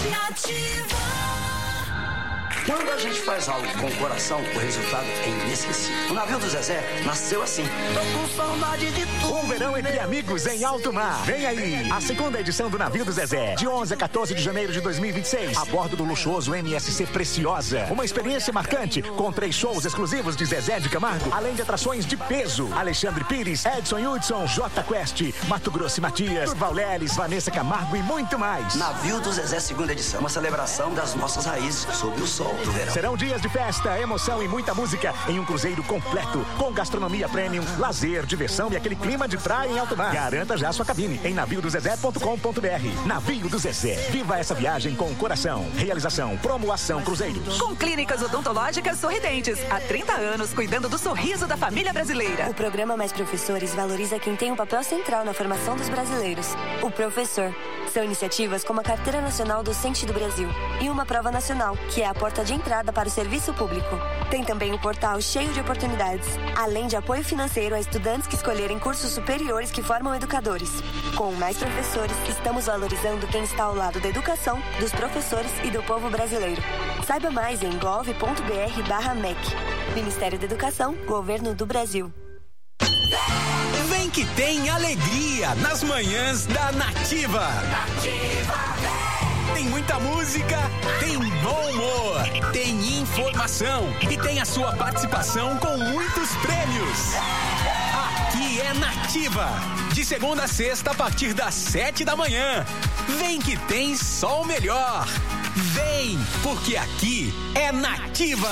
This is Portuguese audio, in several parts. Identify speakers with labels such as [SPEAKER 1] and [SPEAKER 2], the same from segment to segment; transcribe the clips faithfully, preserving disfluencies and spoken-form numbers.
[SPEAKER 1] Nativa.
[SPEAKER 2] Quando a gente faz algo com o coração, o resultado é inesquecível. O navio do Zezé nasceu assim. Tô com saudade de tudo.
[SPEAKER 3] Um verão entre amigos em alto mar. Vem aí, a segunda edição do Navio do Zezé, de onze a quatorze de janeiro de dois mil e vinte e seis, a bordo do luxuoso M S C Preciosa. Uma experiência marcante, com três shows exclusivos de Zezé de Camargo, além de atrações de peso. Alexandre Pires, Edson Hudson, J Quest, Mato Grosso e Matias, Durval Leles, Vanessa Camargo e muito mais.
[SPEAKER 2] Navio do Zezé, segunda edição. Uma celebração das nossas raízes sob o sol do verão.
[SPEAKER 3] Serão dias de festa, emoção e muita música em um cruzeiro completo, com gastronomia premium, lazer, diversão e aquele clima de praia em alto mar. Garanta já sua cabine em navio do zezé ponto com ponto br. Navio do Zezé. Viva essa viagem com o coração. Realização Promoação Cruzeiros.
[SPEAKER 4] Com clínicas odontológicas sorridentes. Há trinta anos, cuidando do sorriso da família brasileira.
[SPEAKER 5] O programa Mais Professores valoriza quem tem um papel central na formação dos brasileiros. O professor. São iniciativas como a Carteira Nacional Docente do Brasil e uma prova nacional, que é a porta de entrada para o serviço público. Tem também o portal cheio de oportunidades, além de apoio financeiro a estudantes que escolherem cursos superiores que formam educadores. Com Mais Professores, estamos valorizando quem está ao lado da educação, dos professores e do povo brasileiro. Saiba mais em gov ponto br barra mec. Ministério da Educação, Governo do Brasil.
[SPEAKER 6] Vem que tem alegria nas manhãs da Nativa.
[SPEAKER 1] Nativa, vem.
[SPEAKER 6] Tem muita música, tem bom humor, tem informação e tem a sua participação com muitos prêmios. Aqui é Nativa, de segunda a sexta a partir das sete da manhã. Vem que tem só o melhor. Vem, porque aqui é Nativa.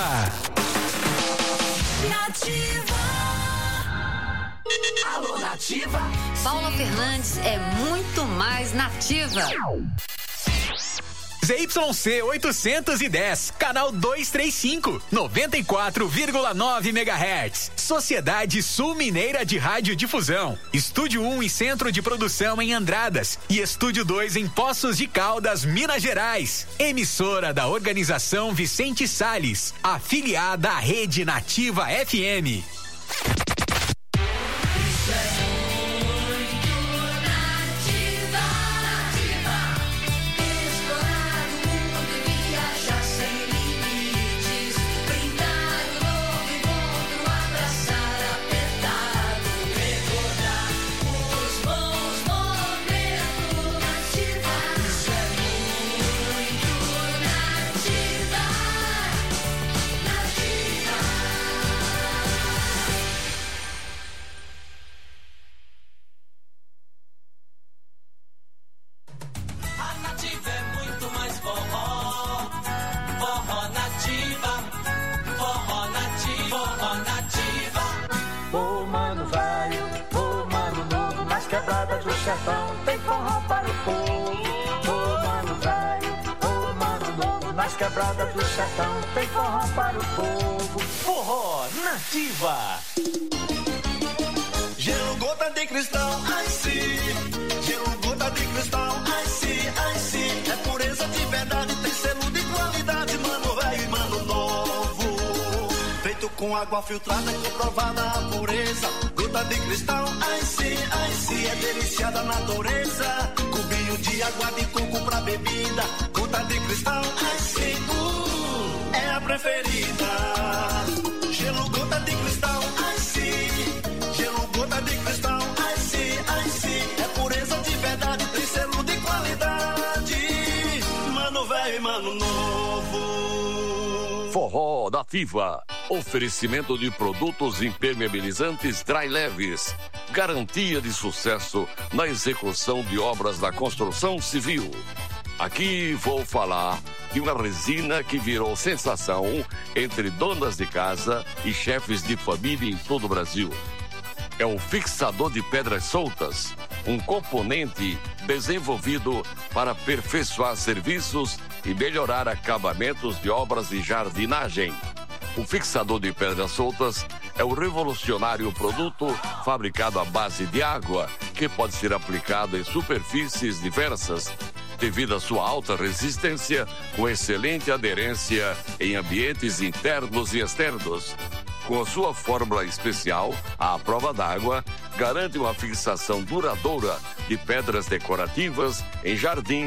[SPEAKER 1] Nativa. Alô, Nativa.
[SPEAKER 7] Paula Fernandes é muito mais nativa.
[SPEAKER 6] Z Y C oitocentos e dez, canal duzentos e trinta e cinco, noventa e quatro vírgula nove megahertz. Sociedade Sul Mineira de Radiodifusão. Estúdio um e Centro de Produção em Andradas. E Estúdio dois em Poços de Caldas, Minas Gerais. Emissora da Organização Vicente Salles. Afiliada à Rede Nativa F M.
[SPEAKER 8] Tem forró para o povo, ô mano velho, ô mano novo, nas quebradas do sertão. Tem forró para o povo.
[SPEAKER 9] Forró Nativa.
[SPEAKER 10] Gelo, gota de cristal, ai sim. Gelo, gota de cristal, ai sim, ai sim. É pureza de verdade, tem selo de qualidade, mano velho e mano novo. Feito com água filtrada, comprovada a pureza. Gota de cristal, ai sim, ai sim. É delícia da natureza. Cubinho de água de coco pra bebida. Gota de cristal, ai sim, uh, é a preferida. Gelo, gota de cristal, ai sim. Gelo, gota de cristal, ai sim, ai sim. É pureza de verdade, tem selo de qualidade. Mano velho e mano novo.
[SPEAKER 11] Forró Nativa. Oferecimento de produtos impermeabilizantes Dry Leves. Garantia de sucesso na execução de obras da construção civil. Aqui vou falar de uma resina que virou sensação entre donas de casa e chefes de família em todo o Brasil. É um fixador de pedras soltas, um componente desenvolvido para aperfeiçoar serviços e melhorar acabamentos de obras de jardinagem. O fixador de pedras soltas é o revolucionário produto fabricado à base de água, que pode ser aplicado em superfícies diversas, devido à sua alta resistência, com excelente aderência em ambientes internos e externos. Com a sua fórmula especial, a prova d'água garante uma fixação duradoura de pedras decorativas em jardins,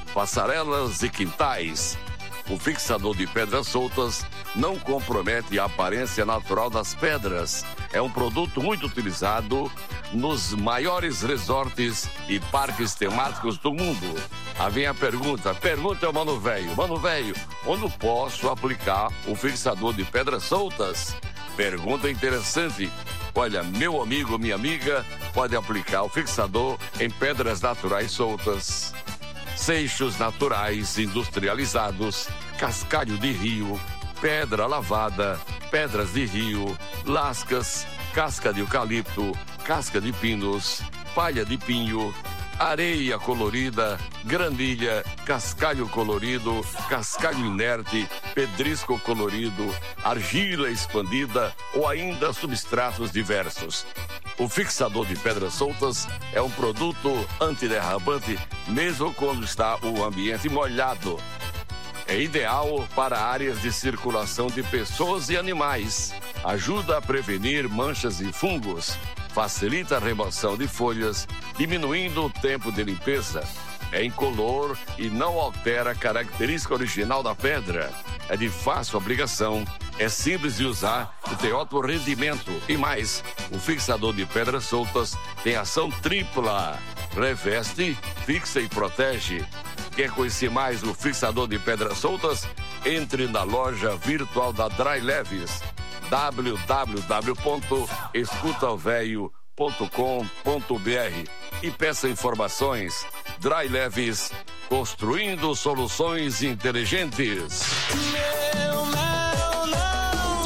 [SPEAKER 11] passarelas e quintais. O fixador de pedras soltas não compromete a aparência natural das pedras. É um produto muito utilizado nos maiores resorts e parques temáticos do mundo. Aí vem a pergunta, pergunta ao Mano Velho. Mano Velho, onde posso aplicar o fixador de pedras soltas? Pergunta interessante. Olha, meu amigo, minha amiga, pode aplicar o fixador em pedras naturais soltas, seixos naturais industrializados, cascalho de rio, pedra lavada, pedras de rio, lascas, casca de eucalipto, casca de pinos, palha de pinho, areia colorida, granilha, cascalho colorido, cascalho inerte, pedrisco colorido, argila expandida ou ainda substratos diversos. O fixador de pedras soltas é um produto antiderrapante mesmo quando está o ambiente molhado. É ideal para áreas de circulação de pessoas e animais. Ajuda a prevenir manchas e fungos. Facilita a remoção de folhas, diminuindo o tempo de limpeza. É incolor e não altera a característica original da pedra. É de fácil aplicação, é simples de usar e tem ótimo rendimento. E mais, o fixador de pedras soltas tem ação tripla. Reveste, fixa e protege. Quer conhecer mais o fixador de pedras soltas? Entre na loja virtual da Dry Leves, w w w ponto escuta o velho ponto com ponto b r e peça informações. Dry Leves, construindo soluções inteligentes.
[SPEAKER 10] Meu mel não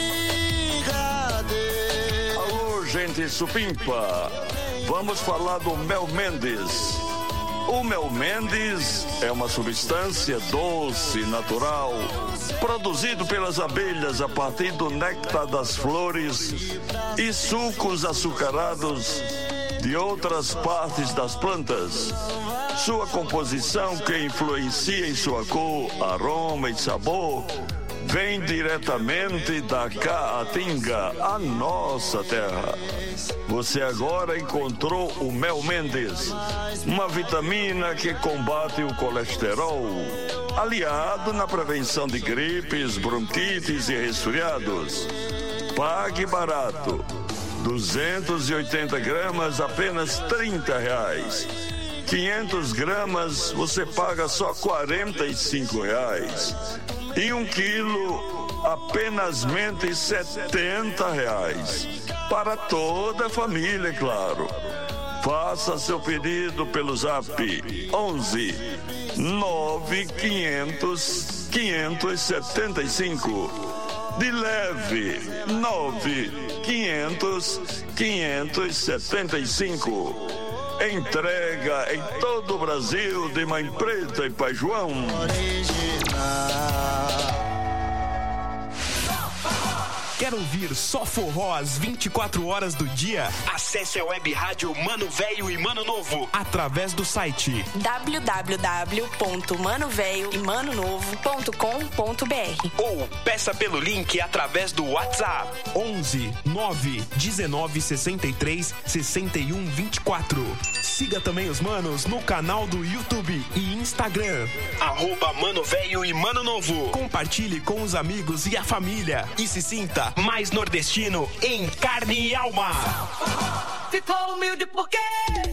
[SPEAKER 10] diga adeus.
[SPEAKER 12] Alô, gente supimpa, vamos falar do Mel Mendes. O Mel Mendes é uma substância doce, natural, produzido pelas abelhas a partir do néctar das flores e sucos açucarados de outras partes das plantas. Sua composição, que influencia em sua cor, aroma e sabor, vem diretamente da Caatinga, a nossa terra. Você agora encontrou o Mel Mendes, uma vitamina que combate o colesterol, aliado na prevenção de gripes, bronquites e resfriados. Pague barato, duzentos e oitenta gramas, apenas trinta reais. quinhentas gramas, você paga só quarenta e cinco reais. E um quilo, apenas setenta reais. Para toda a família, é claro. Faça seu pedido pelo zap onze nove quinhentos quinhentos e setenta e cinco. De leve nove quinhentos quinhentos e setenta e cinco. Entrega em todo o Brasil de Mãe Preta e Pai João.
[SPEAKER 13] Quer ouvir só forró às vinte e quatro horas do dia? Acesse a web rádio Mano Velho e Mano Novo através do site
[SPEAKER 14] w w w ponto mano velho e mano novo ponto com ponto b r
[SPEAKER 13] ou peça pelo link através do WhatsApp onze nove dezenove sessenta e três sessenta e um vinte e quatro. Siga também os manos no canal do YouTube e Instagram arroba Mano Velho e Mano Novo. Compartilhe com os amigos e a família e se sinta mais nordestino em carne e alma.
[SPEAKER 1] Ficou humilde por quê?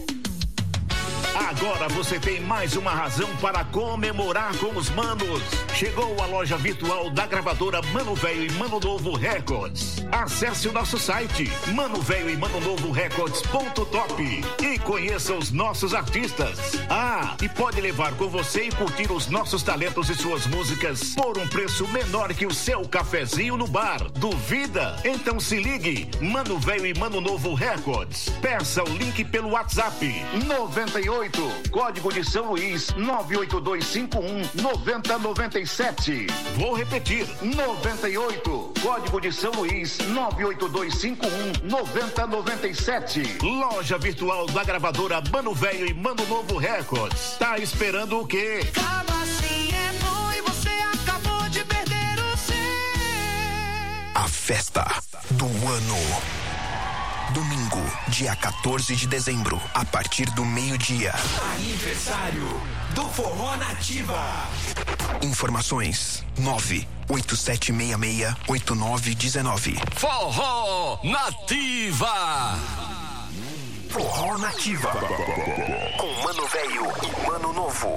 [SPEAKER 15] Agora você tem mais uma razão para comemorar com os manos. Chegou a loja virtual da gravadora Mano Velho e Mano Novo Records. Acesse o nosso site mano velho e mano novo records ponto top e conheça os nossos artistas. Ah, e pode levar com você e curtir os nossos talentos e suas músicas por um preço menor que o seu cafezinho no bar. Duvida? Então se ligue, Mano Velho e Mano Novo Records. Peça o link pelo WhatsApp noventa e oito, código de São Luís nove oito dois cinco um nove zero nove sete. Vou repetir, noventa e oito, código de São Luís nove oito dois cinco um nove zero nove sete. Loja virtual da gravadora Mano Velho e Mano Novo Records. Tá esperando o quê?
[SPEAKER 1] Acaba assim é bom e você acabou de perder o seu.
[SPEAKER 13] A festa do ano.
[SPEAKER 16] Domingo, dia quatorze de dezembro, a partir do meio-dia.
[SPEAKER 17] Aniversário do Forró Nativa.
[SPEAKER 16] Informações nove oito sete seis seis oito nove um nove.
[SPEAKER 11] Forró Nativa.
[SPEAKER 16] Forró Nativa. Com Mano Velho e Mano Novo.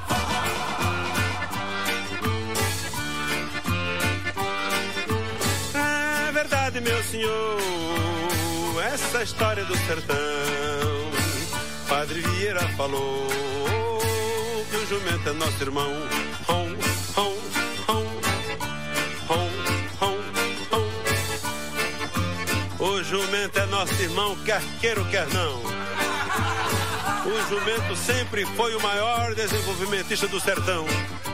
[SPEAKER 18] É verdade, meu senhor, essa história do sertão. Padre Vieira falou que o jumento é nosso irmão. Hom, hom, hom, hom, hom, hom. O jumento é nosso irmão, quer queira ou quer não. O jumento sempre foi o maior desenvolvimentista do sertão.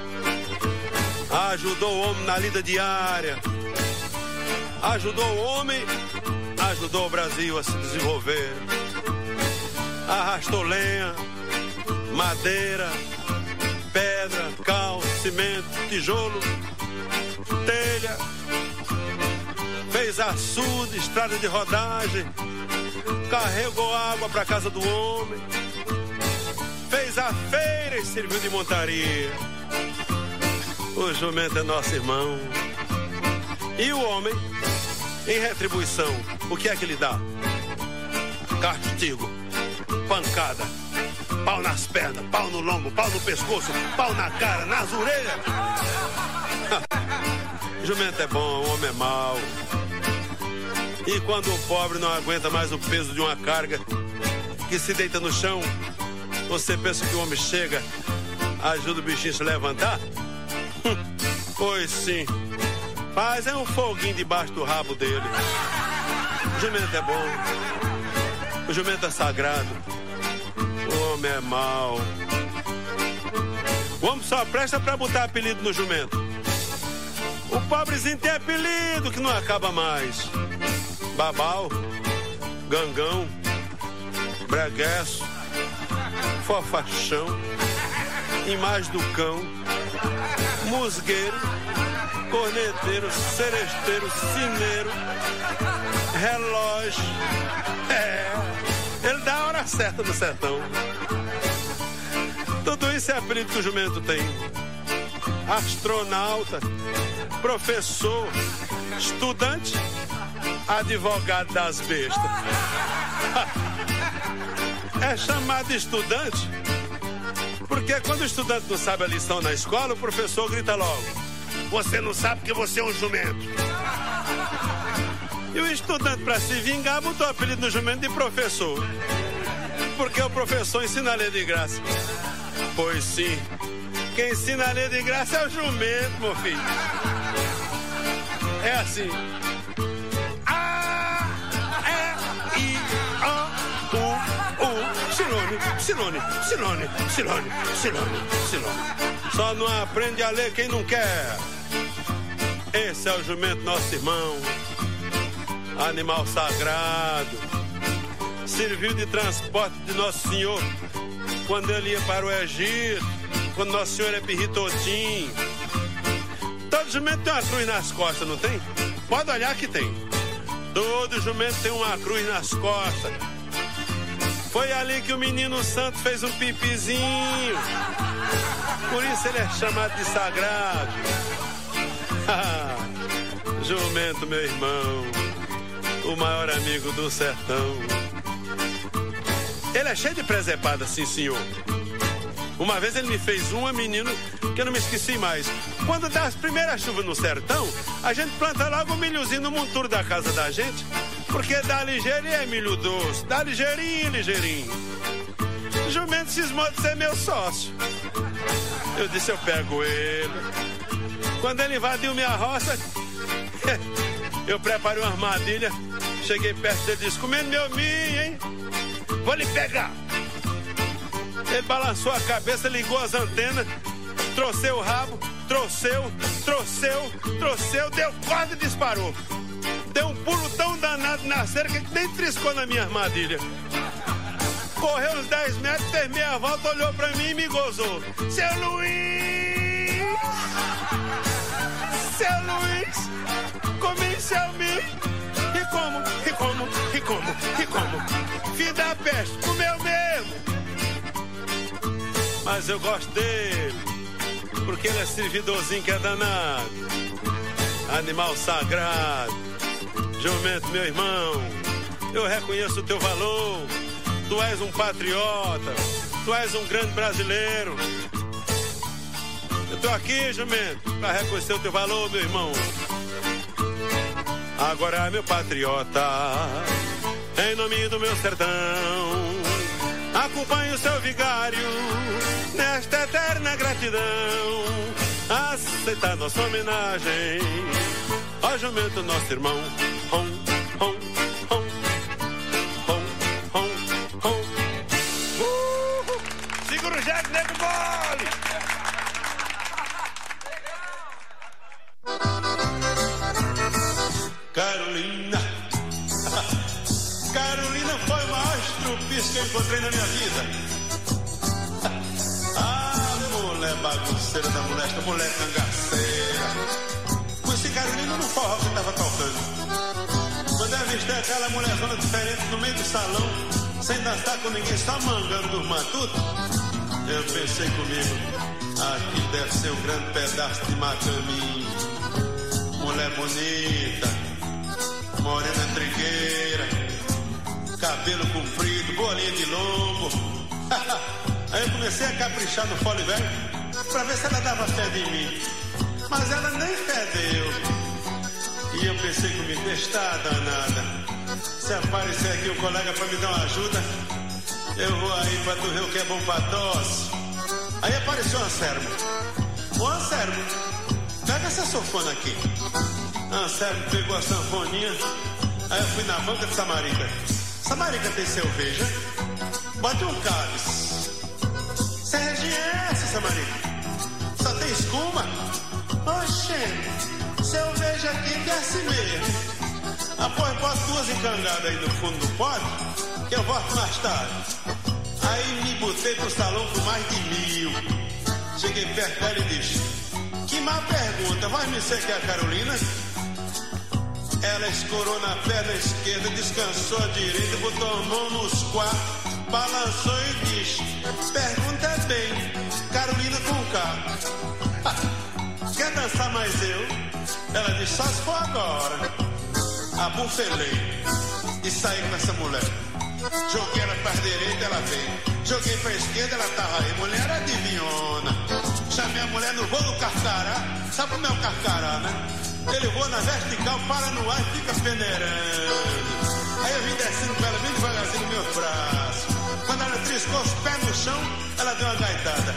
[SPEAKER 18] Ajudou o homem na lida diária. Ajudou o homem, ajudou o Brasil a se desenvolver. Arrastou lenha, madeira, pedra, cal, cimento, tijolo, telha. Fez açude, estrada de rodagem. Carregou água para casa do homem. Fez a feira e serviu de montaria. O jumento é nosso irmão. E o homem, em retribuição, o que é que ele dá? Castigo, pancada, pau nas pernas, pau no lombo, pau no pescoço, pau na cara, nas orelhas. Jumento é bom, o homem é mau. E quando o pobre não aguenta mais o peso de uma carga, que se deita no chão, você pensa que o homem chega, ajuda o bichinho a se levantar? Pois sim. Faz é um foguinho debaixo do rabo dele. O jumento é bom. O jumento é sagrado. O homem é mau. O homem só presta pra botar apelido no jumento. O pobrezinho tem apelido que não acaba mais. Babau, gangão, bregueço, fofachão, imagem do cão, musgueiro, corneteiro, seresteiro, cineiro, relógio. É, ele dá a hora certa no sertão. Tudo isso é apelido que o jumento tem. Astronauta, professor, estudante, advogado das bestas. É chamado de estudante porque quando o estudante não sabe a lição na escola, o professor grita logo: você não sabe que você é um jumento. E o estudante, para se vingar, botou o apelido no jumento de professor, porque o professor ensina a ler de graça. Pois sim, quem ensina a ler de graça é o jumento, meu filho. É assim: A, E, I, O, U, U, Silone, Silone, Silone, Silone, Silone, Silone. Só não aprende a ler quem não quer. Esse é o jumento, nosso irmão. Animal sagrado. Serviu de transporte de Nosso Senhor quando ele ia para o Egito, quando Nosso Senhor é pirritotinho. Todo jumento tem uma cruz nas costas, não tem? Pode olhar que tem. Todo jumento tem uma cruz nas costas. Foi ali que o menino santo fez um pipizinho. Por isso ele é chamado de sagrado. Jumento, meu irmão, o maior amigo do sertão. Ele é cheio de presepada, sim, senhor. Uma vez ele me fez uma, menino, que eu não me esqueci mais. Quando dá as primeiras chuvas no sertão, a gente planta logo um milhozinho no monturo da casa da gente, porque dá ligeirinho é milho doce, dá ligeirinho, ligeirinho. O jumento cismou de ser meu sócio. Eu disse, eu pego ele. Quando ele invadiu minha roça, eu preparei uma armadilha. Cheguei perto dele e disse, comendo meu milho, hein? Vou lhe pegar. Ele balançou a cabeça, ligou as antenas, trouxeu o rabo, trouxeu, trouxeu, trouxeu, deu quase e disparou. Deu um pulo tão danado na cerca que nem triscou na minha armadilha. Correu uns dez metros, fez meia volta, olhou pra mim e me gozou. Seu Luiz! Seu Luiz! Comi seu milho! E como, e como, e como? E como? Filho da peste, comeu mesmo. Mas eu gosto dele, porque ele é servidorzinho que é danado. Animal sagrado. Jumento, meu irmão, eu reconheço o teu valor. Tu és um patriota, tu és um grande brasileiro. Eu tô aqui, jumento, pra reconhecer o teu valor, meu irmão. Agora, meu patriota, em nome do meu sertão, acompanhe o seu vigário nesta eterna gratidão. Aceitar nossa homenagem ao jumento, nosso irmão. Hom, hom, hom, hom, hom, hom. Uh, segura o jegue, nego mole. Carolina. Carolina foi o maior estrupício que eu encontrei na minha vida. Ah, mulher bagunceira da molesta, mulher cangaceira. Conheci Carolina no forró que tava tocando. Quando eu avistei aquela mulherzona diferente no meio do salão, sem dançar com ninguém, só mangando dos matutos, eu pensei comigo, aqui deve ser um grande pedaço de macaminho. Mulher bonita, morena trigueira, cabelo comprido, bolinha de lombo. Aí eu comecei a caprichar no fole velho pra ver se ela dava fé de mim. Mas ela nem fé deu. E eu pensei comigo, está danada. Se aparecer aqui um colega pra me dar uma ajuda, eu vou aí pra tu ver o que é bom pra tosse. Aí apareceu o Anselmo. Ô Anselmo, pega essa sanfona aqui. Anselmo pegou a sanfoninha. Aí eu fui na banca de Samarica. Samarica tem cerveja? Bota um cálice. Serginha é essa, Samarica? Só tem escuma? Oxê, cerveja aqui que é assim mesmo. Após bota duas encangadas aí no fundo do pote, que eu volto mais tarde. Aí me botei pro salão por mais de mil. Cheguei perto dela e disse: que má pergunta, vai me ser que é a Carolina? Ela escorou na perna esquerda, descansou a direita, botou a mão nos quatro, balançou e disse: pergunta bem, Carolina com K. Quer dançar mais eu? Ela disse: só se for agora. Abufelei e saí com essa mulher. Joguei ela pra direita, ela veio. Joguei pra esquerda, ela tava aí. Mulher adivinhona. Chamei a mulher no voo do carcará. Sabe como é o carcará, né? Ele voa na vertical, para no ar e fica peneirando. Aí eu vim descendo com ela bem devagarzinho no meu braço. Quando ela triscou os pés no chão, ela deu uma gaitada.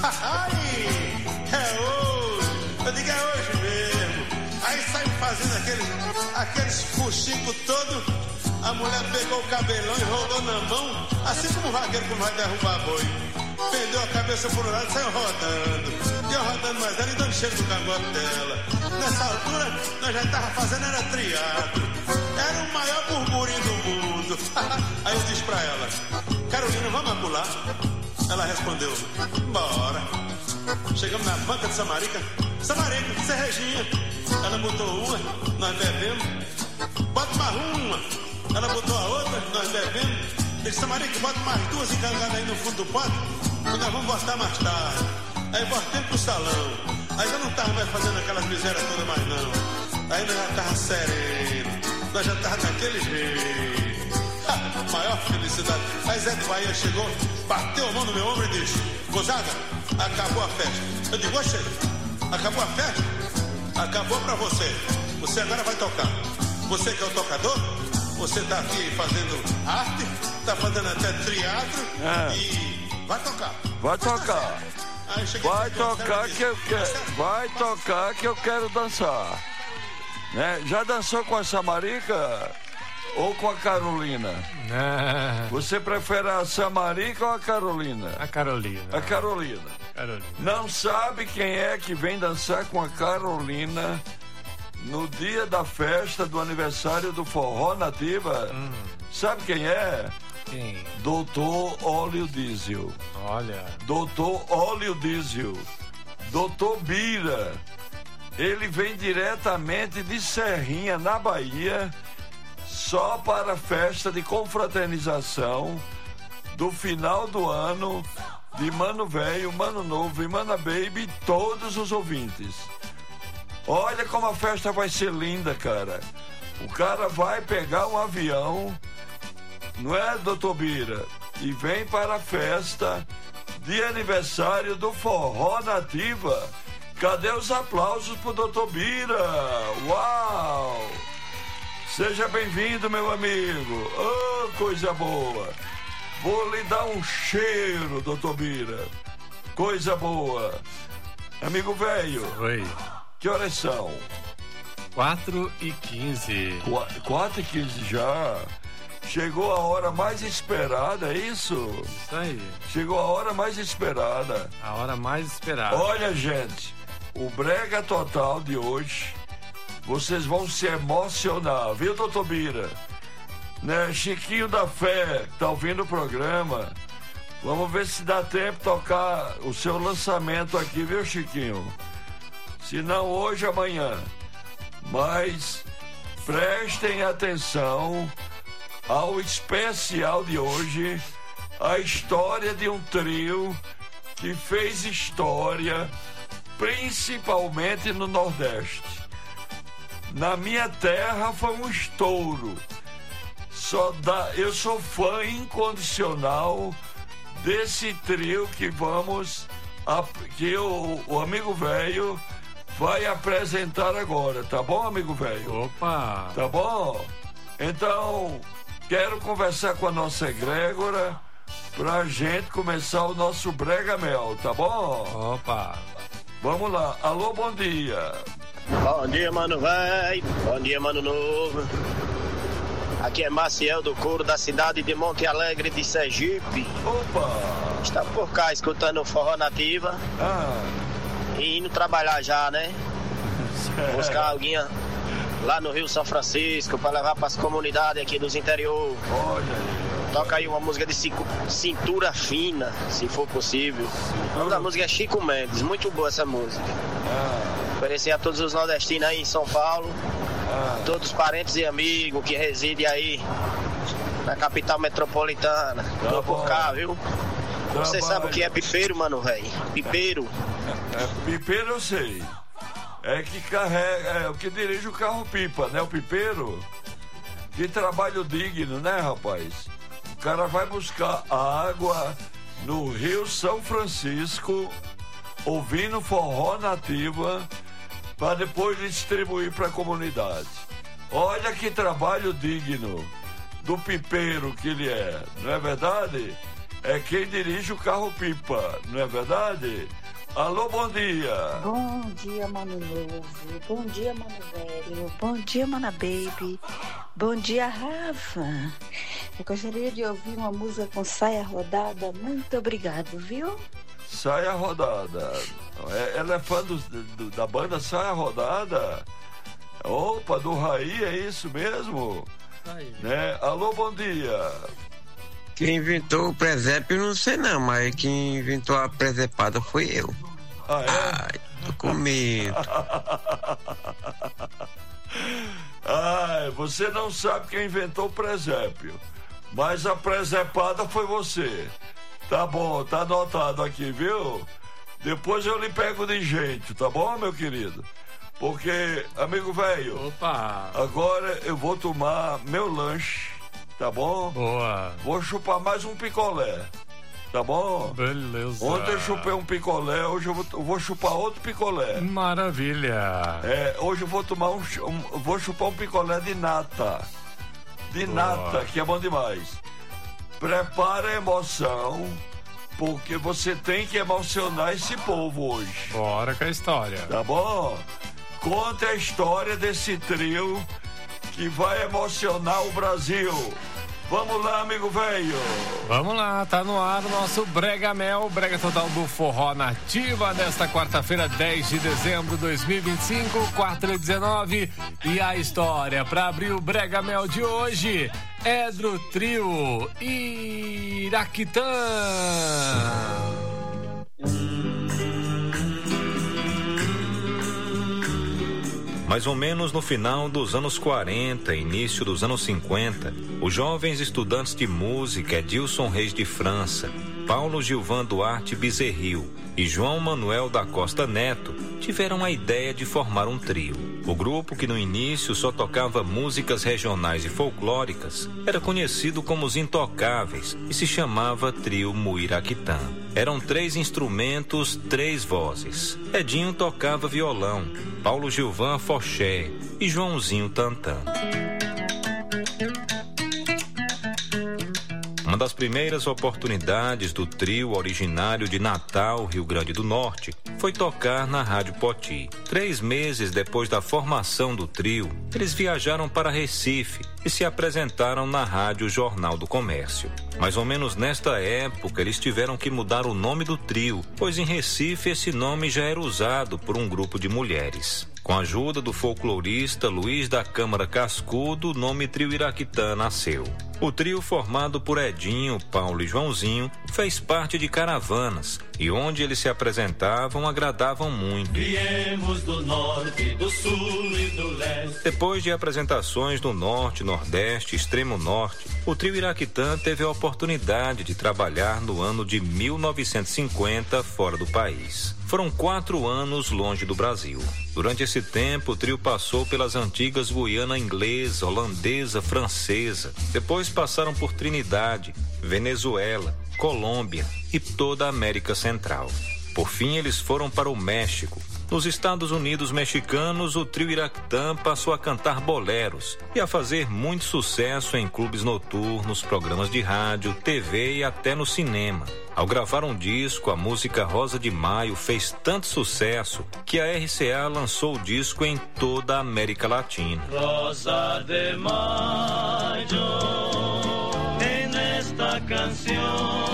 [SPEAKER 18] Ai, é hoje. Eu digo, é hoje mesmo. Aí saiu fazendo aqueles, aqueles fuxicos todos. A mulher pegou o cabelão e rodou na mão, assim como o vaqueiro quando vai derrubar boi. Pendeu a cabeça por um lado e saiu rodando. E eu rodando mais ela e dando cheiro no cangote dela. Nessa altura, nós já tava fazendo, era triatlo. Era o maior burburinho do mundo. Aí eu disse pra ela: Carolina, vamos apular? Ela respondeu: bora. Chegamos na banca de Samarica. Samarica, Serreginha. Ela botou uma, nós bebemos. Bota mais uma. Ela botou a outra, nós bebemos. Disse: Samarica, bota mais duas encangadas aí no fundo do pote, que nós vamos botar mais tarde. Aí voltamos pro salão. Aí já não tava mais fazendo aquelas misérias todas mais não. Aí nós já tava sereno. Nós já tava daquele jeito. Ha, maior felicidade. Aí Zé do Bahia chegou, bateu a mão no meu ombro e disse: Gonzaga, acabou a festa. Eu digo: oxe, acabou a festa? Acabou pra você. Você agora vai tocar. Você que é o tocador, você tá aqui fazendo arte, tá fazendo até triatlo
[SPEAKER 12] é.
[SPEAKER 18] E vai tocar.
[SPEAKER 12] Vai tocar. Vai tocar que eu quero. Vai tocar que eu quero dançar. Né? Já dançou com a Samarica ou com a Carolina?
[SPEAKER 19] É.
[SPEAKER 12] Você prefere a Samarica ou a Carolina?
[SPEAKER 19] A Carolina.
[SPEAKER 12] A Carolina.
[SPEAKER 19] Carolina.
[SPEAKER 12] Não sabe quem é que vem dançar com a Carolina no dia da festa do aniversário do Forró Nativa?
[SPEAKER 19] Hum.
[SPEAKER 12] Sabe quem é?
[SPEAKER 19] Quem?
[SPEAKER 12] Doutor Óleo Diesel.
[SPEAKER 19] Olha.
[SPEAKER 12] Doutor Óleo Diesel. Doutor Bira. Ele vem diretamente de Serrinha, na Bahia,
[SPEAKER 19] só para a festa de confraternização do final do ano de Mano Velho, Mano Novo e Mana Baby e todos os ouvintes. Olha como a festa vai ser linda, cara. O cara vai pegar um avião, não é, doutor Bira? E vem para a festa de aniversário do Forró Nativa. Cadê os aplausos pro doutor Bira? Uau! Seja bem-vindo, meu amigo. Oh, coisa boa. Vou lhe dar um cheiro, doutor Bira. Coisa boa. Amigo velho.
[SPEAKER 20] Oi.
[SPEAKER 19] Que horas são?
[SPEAKER 20] quatro e quinze.
[SPEAKER 19] quatro e quinze já. Chegou a hora mais esperada, é isso?
[SPEAKER 20] Isso aí.
[SPEAKER 19] Chegou a hora mais esperada.
[SPEAKER 20] A hora mais esperada.
[SPEAKER 19] Olha, gente, o Brega Total de hoje, vocês vão se emocionar, viu, doutor Bira? Né, Chiquinho da Fé, que tá ouvindo o programa. Vamos ver se dá tempo de tocar o seu lançamento aqui, viu, Chiquinho? Se não hoje, amanhã. Mas prestem atenção ao especial de hoje, a história de um trio que fez história, principalmente no Nordeste. Na minha terra foi um estouro. Só dá, eu sou fã incondicional desse trio que vamos, que o, o amigo velho vai apresentar agora, tá bom, amigo velho?
[SPEAKER 20] Opa!
[SPEAKER 19] Tá bom? Então, quero conversar com a nossa egrégora pra gente começar o nosso Brega Mel, tá bom?
[SPEAKER 20] Opa!
[SPEAKER 19] Vamos lá. Alô, bom dia.
[SPEAKER 21] Bom dia, mano velho. Bom dia, mano novo. Aqui é Maciel do Couro, da cidade de Monte Alegre de Sergipe.
[SPEAKER 19] Opa!
[SPEAKER 21] Está por cá escutando o Forró Nativa.
[SPEAKER 19] Ah.
[SPEAKER 21] E indo trabalhar já, né? Buscar alguém lá no Rio São Francisco para levar para as comunidades aqui dos interior.
[SPEAKER 19] Olha aí.
[SPEAKER 21] Toca aí uma música de cintura fina, se for possível. O nome da música é Chico Mendes, muito boa essa música.
[SPEAKER 19] Ah.
[SPEAKER 21] Oferecer a todos os nordestinos aí em São Paulo, ah. todos os parentes e amigos que residem aí na capital metropolitana.
[SPEAKER 19] Tá
[SPEAKER 21] Tô por
[SPEAKER 19] bom.
[SPEAKER 21] cá, viu?
[SPEAKER 19] Tá
[SPEAKER 21] Você
[SPEAKER 19] bom.
[SPEAKER 21] sabe o que é pipeiro, mano, velho? Pipeiro.
[SPEAKER 19] É, é, pipeiro eu sei. É que carrega, é o que dirige o carro-pipa, né? O pipeiro. Que trabalho digno, né, rapaz? O cara vai buscar água no Rio São Francisco, ouvindo Forró Nativa, para depois distribuir para a comunidade. Olha que trabalho digno do pipeiro que ele é, não é verdade? É quem dirige o carro-pipa, não é verdade? Alô, bom dia.
[SPEAKER 22] Bom dia, mano novo. Bom dia, mano velho. Bom dia, mana baby. Bom dia, Rafa. Eu gostaria de ouvir uma música com Saia Rodada. Muito obrigado, viu?
[SPEAKER 19] Saia Rodada. É, ela é fã do, do, da banda Saia Rodada? Opa, do Raí, é isso mesmo?
[SPEAKER 20] Aí.
[SPEAKER 19] Né? Alô, bom dia.
[SPEAKER 23] Quem inventou o presépio não sei não, mas quem inventou a presepada foi eu.
[SPEAKER 19] Ah, é?
[SPEAKER 23] Ai, tô com medo.
[SPEAKER 19] Ai, você não sabe quem inventou o presépio, mas a presepada foi você. Tá bom, tá anotado aqui, viu? Depois eu lhe pego de jeito, tá bom, meu querido? Porque, amigo velho,
[SPEAKER 20] opa,
[SPEAKER 19] agora eu vou tomar meu lanche, tá bom?
[SPEAKER 20] Boa.
[SPEAKER 19] Vou chupar mais um picolé, tá bom?
[SPEAKER 20] Beleza.
[SPEAKER 19] Ontem eu chupei um picolé, hoje eu vou, eu vou chupar outro picolé.
[SPEAKER 20] Maravilha.
[SPEAKER 19] É, hoje eu vou tomar um, um vou chupar um picolé de nata. De
[SPEAKER 20] Boa.
[SPEAKER 19] nata, que é bom demais. Prepara a emoção, porque você tem que emocionar esse povo hoje.
[SPEAKER 20] Bora com a história.
[SPEAKER 19] Tá bom? Conte a história desse trio que vai emocionar o Brasil. Vamos lá, amigo velho.
[SPEAKER 20] Vamos lá, tá no ar o nosso Brega Mel, Brega Total do Forró Nativa, nesta quarta-feira, dez de dezembro de dois mil e vinte e cinco, quatro e dezenove. E a história para abrir o Brega Mel de hoje é do trio Iraquitã.
[SPEAKER 2] Mais ou menos no final dos anos quarenta, início dos anos cinquenta, os jovens estudantes de música Edilson Reis de França, Paulo Gilvan Duarte Bezerril e João Manuel da Costa Neto tiveram a ideia de formar um trio. O grupo, que no início só tocava músicas regionais e folclóricas, era conhecido como os Intocáveis e se chamava Trio Muiraquitã. Eram três instrumentos, três vozes. Edinho tocava violão, Paulo Gilvan foché e Joãozinho tantã. Uma das primeiras oportunidades do trio originário de Natal, Rio Grande do Norte, foi tocar na Rádio Poti. Três meses depois da formação do trio, eles viajaram para Recife e se apresentaram na Rádio Jornal do Comércio. Mais ou menos nesta época, eles tiveram que mudar o nome do trio, pois em Recife esse nome já era usado por um grupo de mulheres. Com a ajuda do folclorista Luiz da Câmara Cascudo, o nome Trio Iraquitã nasceu. O trio, formado por Edinho, Paulo e Joãozinho, fez parte de caravanas e onde eles se apresentavam agradavam muito.
[SPEAKER 10] Viemos do norte, do sul e do leste.
[SPEAKER 2] Depois de apresentações do norte, nordeste e extremo norte, o trio Iraquitã teve a oportunidade de trabalhar no ano de mil novecentos e cinquenta fora do país. Foram quatro anos longe do Brasil. Durante esse tempo, o trio passou pelas antigas Guiana inglesa, holandesa, francesa. Depois passaram por Trinidade, Venezuela, Colômbia e toda a América Central. Por fim, eles foram para o México. Nos Estados Unidos mexicanos, o trio Iraquitã passou a cantar boleros e a fazer muito sucesso em clubes noturnos, programas de rádio, T V e até no cinema. Ao gravar um disco, a música Rosa de Maio fez tanto sucesso que a R C A lançou o disco em toda a América Latina.
[SPEAKER 10] Rosa de Maio, en esta canción.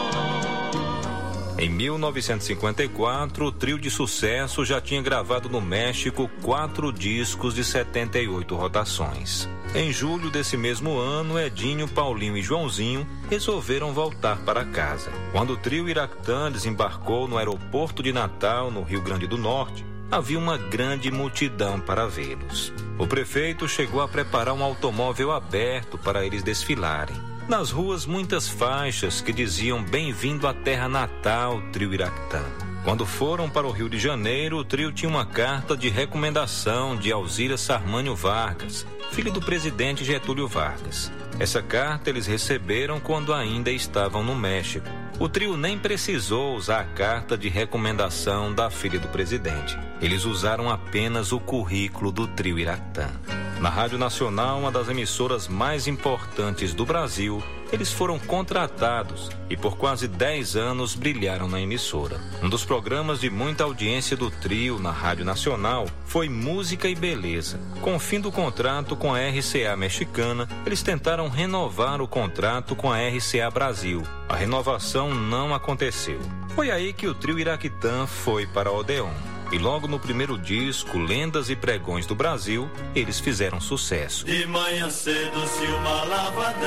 [SPEAKER 2] Em mil novecentos e cinquenta e quatro, o trio de sucesso já tinha gravado no México quatro discos de setenta e oito rotações. Em julho desse mesmo ano, Edinho, Paulinho e Joãozinho resolveram voltar para casa. Quando o trio Iraquitã desembarcou no aeroporto de Natal, no Rio Grande do Norte, havia uma grande multidão para vê-los. O prefeito chegou a preparar um automóvel aberto para eles desfilarem. Nas ruas, muitas faixas que diziam bem-vindo à terra natal, trio Iraquitã. Quando foram para o Rio de Janeiro, o trio tinha uma carta de recomendação de Alzira Sarmânio Vargas, filho do presidente Getúlio Vargas. Essa carta eles receberam quando ainda estavam no México. O trio nem precisou usar a carta de recomendação da filha do presidente. Eles usaram apenas o currículo do trio Iraquitã. Na Rádio Nacional, uma das emissoras mais importantes do Brasil, eles foram contratados e por quase dez anos brilharam na emissora. Um dos programas de muita audiência do trio na Rádio Nacional foi Música e Beleza. Com o fim do contrato com a R C A mexicana, eles tentaram renovar o contrato com a R C A Brasil. A renovação não aconteceu. Foi aí que o trio Iraquitã foi para Odeon. E logo no primeiro disco, Lendas e Pregões do Brasil, eles fizeram sucesso.
[SPEAKER 10] De manhã cedo, se uma lavadeira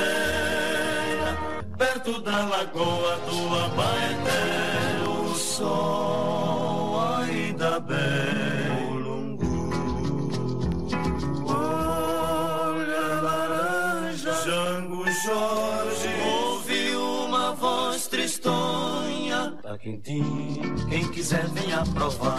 [SPEAKER 10] perto da lagoa do Abaeté, o sol ainda bem. Olha, laranja, Jango Jorge, ouvi uma voz tristonha. Tá quentinho, quem quiser venha provar.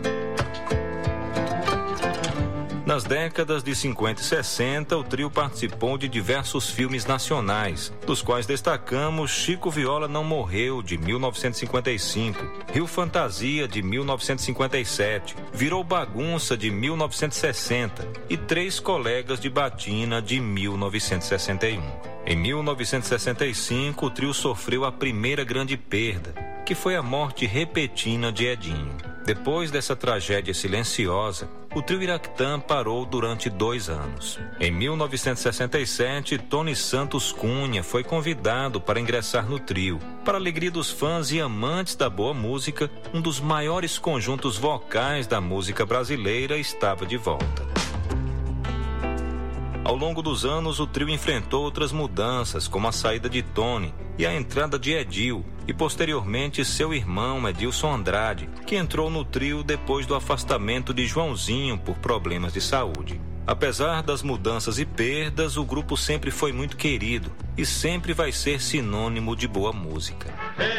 [SPEAKER 2] Nas décadas de cinquenta e sessenta, o trio participou de diversos filmes nacionais, dos quais destacamos Chico Viola Não Morreu, de mil novecentos e cinquenta e cinco, Rio Fantasia, de mil novecentos e cinquenta e sete, Virou Bagunça, de mil novecentos e sessenta e Três Colegas de Batina, de mil novecentos e sessenta e um. Em mil novecentos e sessenta e cinco, o trio sofreu a primeira grande perda, que foi a morte repentina de Edinho. Depois dessa tragédia silenciosa, o trio Iraquitã parou durante dois anos. Em mil novecentos e sessenta e sete, Tony Santos Cunha foi convidado para ingressar no trio. Para a alegria dos fãs e amantes da boa música, um dos maiores conjuntos vocais da música brasileira estava de volta. Ao longo dos anos, o trio enfrentou outras mudanças, como a saída de Tony e a entrada de Edil, e posteriormente seu irmão Edilson Andrade, que entrou no trio depois do afastamento de Joãozinho por problemas de saúde. Apesar das mudanças e perdas, o grupo sempre foi muito querido e sempre vai ser sinônimo de boa música.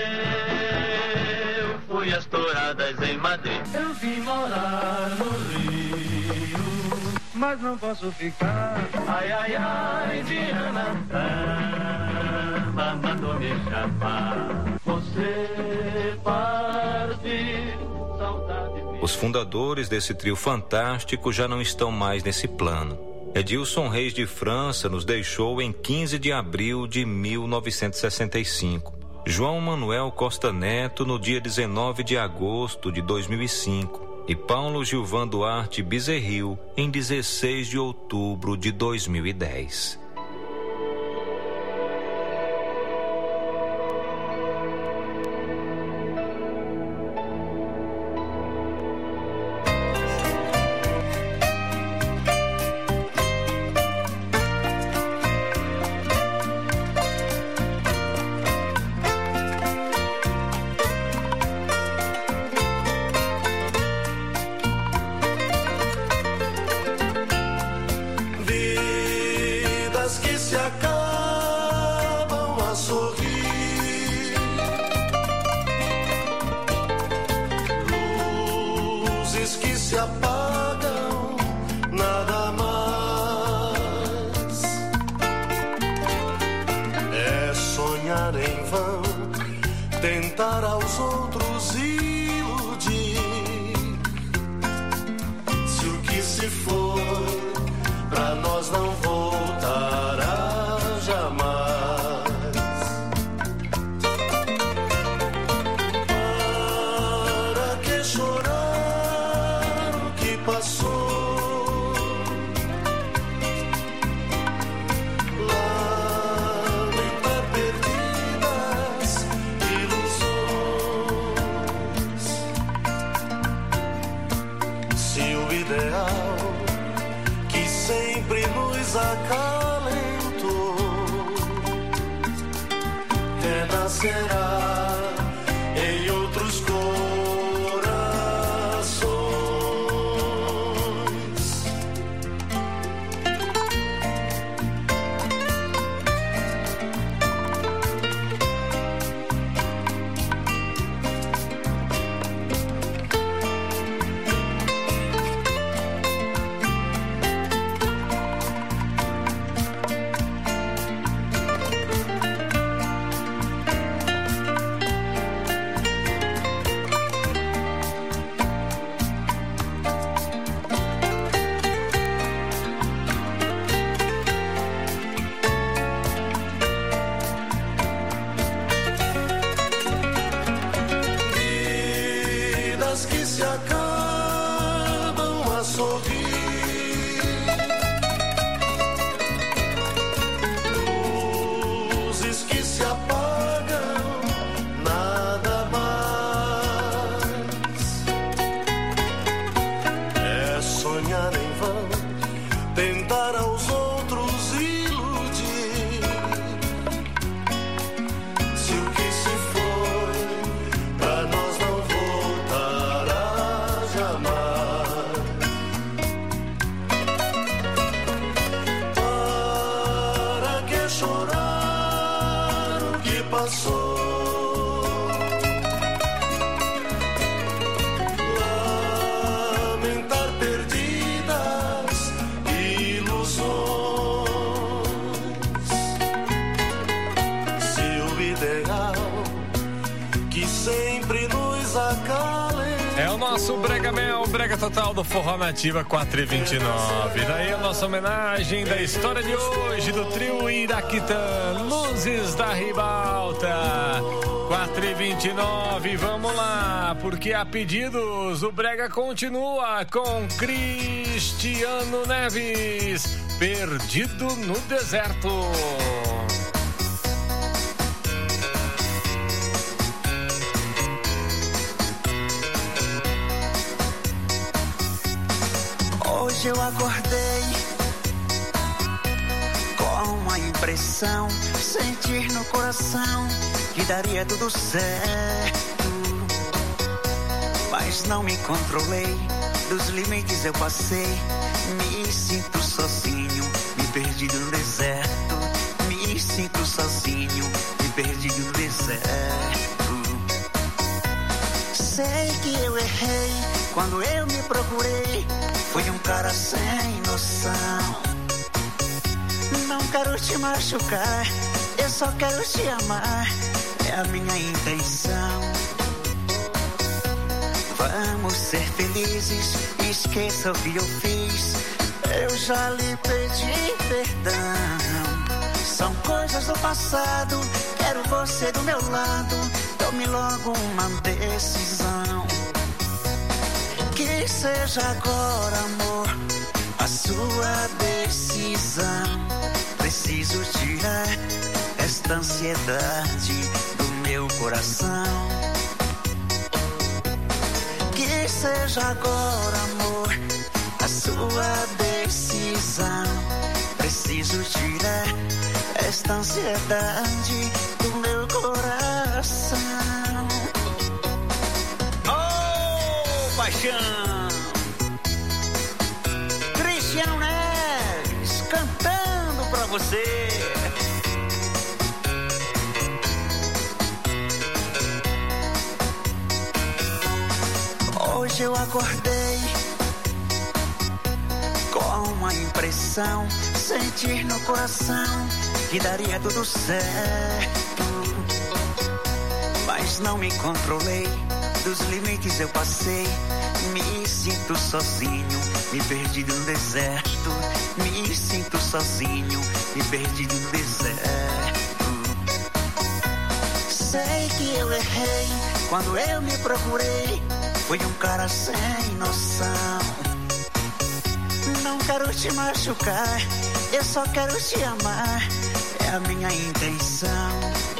[SPEAKER 8] Eu fui às touradas em Madrid. Eu vim morar no Rio, mas não posso ficar. Ai, ai, ai, Diana Samba mandou me chamar. Você parte, saudade.
[SPEAKER 2] Os fundadores desse trio fantástico já não estão mais nesse plano. Edilson Reis de França nos deixou em quinze de abril de mil novecentos e sessenta e cinco. João Manuel Costa Neto no dia dezenove de agosto de dois mil e cinco. E Paulo Gilvan Duarte Bezerril em dezesseis de outubro de dois mil e dez.
[SPEAKER 20] Total do Forró Nativa quatro e vinte e nove. Daí a nossa homenagem da história de hoje do trio Iraquitã, Luzes da Ribalta. quatro e vinte e nove, vamos lá, porque a pedidos o Brega continua com Cristiano Neves, Perdido no Deserto.
[SPEAKER 3] Hoje eu acordei com a impressão, sentir no coração que daria tudo certo. Mas não me controlei, dos limites eu passei. Me sinto sozinho, me perdi no deserto. Me sinto sozinho, me perdi no deserto. Sei que eu errei quando eu me procurei. Fui um cara sem noção. Não quero te machucar, eu só quero te amar. É a minha intenção. Vamos ser felizes, esqueça o que eu fiz. Eu já lhe pedi perdão. São coisas do passado, quero você do meu lado. Tome logo uma decisão. Que seja agora, amor, a sua decisão. Preciso tirar esta ansiedade do meu coração. Que seja agora, amor, a sua decisão. Preciso tirar esta ansiedade do meu coração. Oh, paixão! Cristiano Neves cantando pra você. Hoje eu acordei com a impressão, sentir no coração que daria tudo certo. Mas não me controlei, dos limites eu passei. Me sinto sozinho, me perdi no deserto. Me sinto sozinho, me perdi no deserto. Sei que eu errei quando eu me procurei. Fui um cara sem noção. Não quero te machucar, eu só quero te amar. É a minha intenção.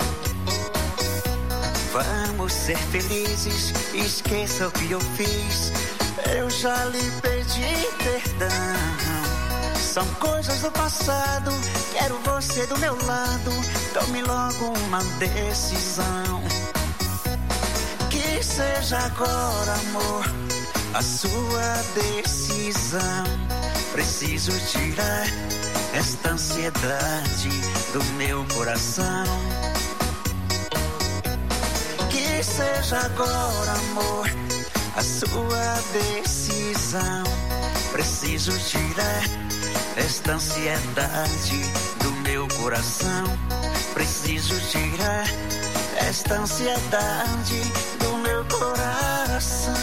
[SPEAKER 3] Vamos ser felizes, esqueça o que eu fiz. Eu já lhe pedi perdão. São coisas do passado, quero você do meu lado. Tome logo uma decisão. Que seja agora, amor, a sua decisão. Preciso tirar esta ansiedade do meu coração. Que seja agora, amor, a sua decisão. Preciso tirar esta ansiedade do meu coração. Preciso tirar esta ansiedade do meu coração.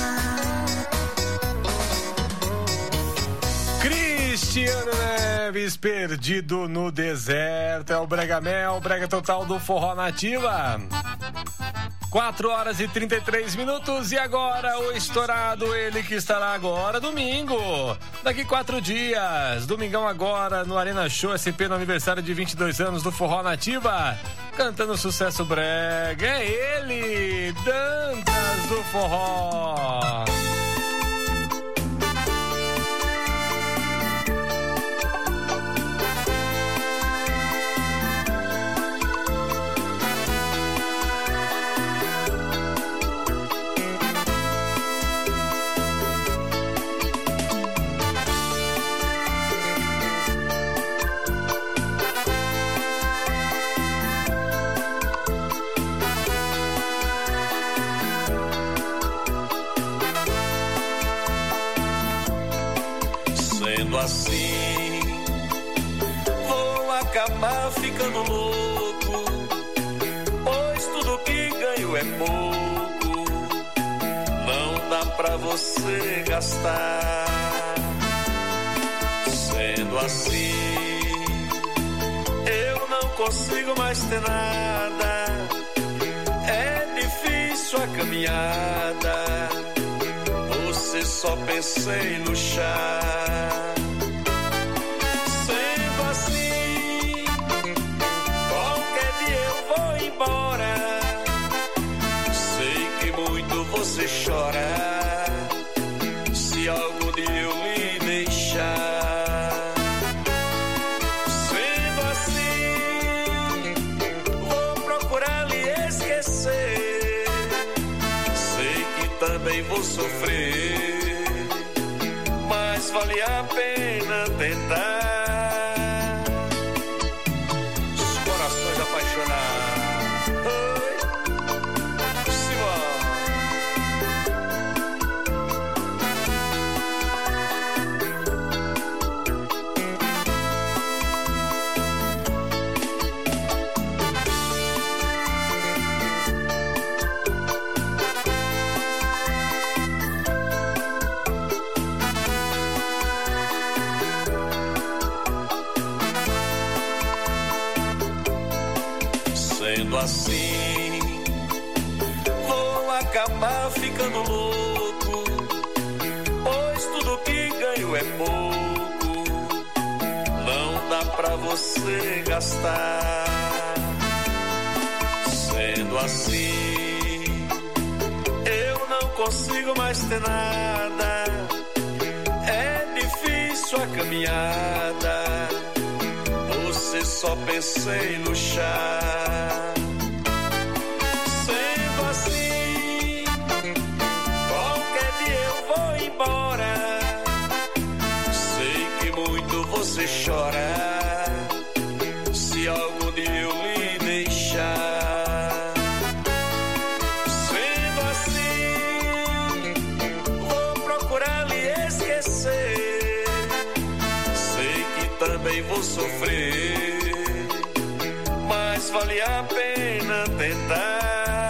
[SPEAKER 20] Cristiano Neves, perdido no deserto. É o Brega Mel, Brega Total do Forró Nativa. quatro horas e trinta e três minutos. E agora o estourado, ele que estará agora domingo, daqui quatro dias, domingão agora no Arena Show S P, no aniversário de vinte e dois anos do Forró Nativa, cantando sucesso brega. É ele, Dantas do Forró.
[SPEAKER 8] Assim, vou acabar ficando louco, pois tudo que ganho é pouco, não dá pra você gastar. Sendo assim, eu não consigo mais ter nada, é difícil a caminhada, você só pensa em luxar. Você chora se algum dia eu lhe deixar. Sendo assim, vou sofrer, mas vale a pena tentar. Os corações apaixonados. Oi, Simão. Assim, vou acabar ficando louco, pois tudo que ganho é pouco, não dá pra você gastar. Sendo assim, eu não consigo mais ter nada, é difícil a caminhada, você só pensa em luxar. Você chora se algum dia eu lhe deixar. Sendo assim, vou procurar lhe esquecer. Sei que também vou sofrer, mas vale a pena tentar.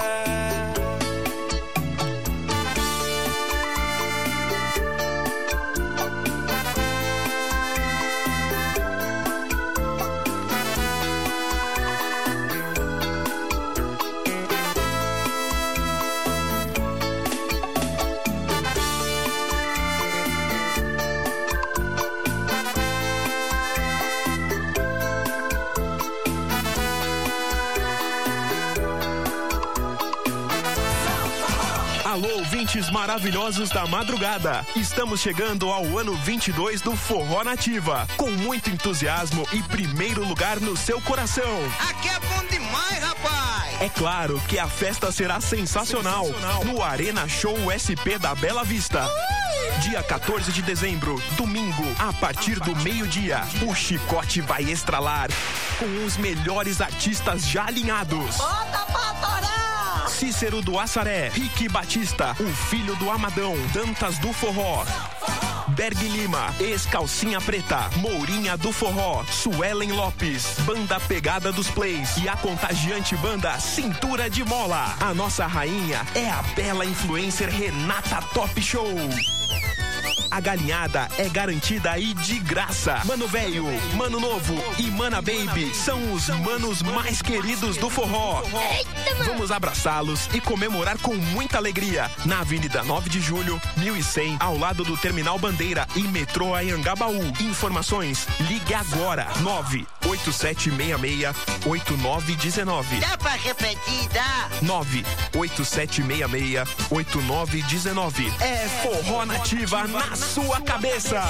[SPEAKER 13] Alô, ouvintes maravilhosos da madrugada. Estamos chegando ao ano vinte e dois do Forró Nativa, com muito entusiasmo e primeiro lugar no seu coração.
[SPEAKER 1] Aqui é bom demais, rapaz!
[SPEAKER 13] É claro que a festa será sensacional, sensacional. no Arena Show S P da Bela Vista. Ui! Dia quatorze de dezembro, domingo, a partir do meio-dia, o chicote vai estralar com os melhores artistas já alinhados.
[SPEAKER 1] Bota pra torar!
[SPEAKER 13] Cícero do Assaré, Rick Batista, o filho do Amadão, Dantas do Forró, Berg Lima, ex-calcinha preta, Mourinha do Forró, Suelen Lopes, Banda Pegada dos Plays e a contagiante banda Cintura de Mola. A nossa rainha é a bela influencer Renata Top Show. A galinhada é garantida e de graça. Mano Velho, Mano Novo e Mana Baby são os manos mais queridos do forró. Vamos abraçá-los e comemorar com muita alegria na Avenida nove de Julho, mil e cem, ao lado do Terminal Bandeira e Metrô Anhangabaú. Informações, ligue agora. nove oito sete seis seis oito nove um nove.
[SPEAKER 1] Dá pra repetir, dá?
[SPEAKER 13] nove oito sete seis seis oito nove um nove. É Forró Nativa na sua cabeça.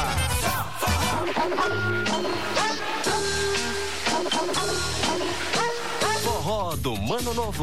[SPEAKER 9] Forró do Mano Novo.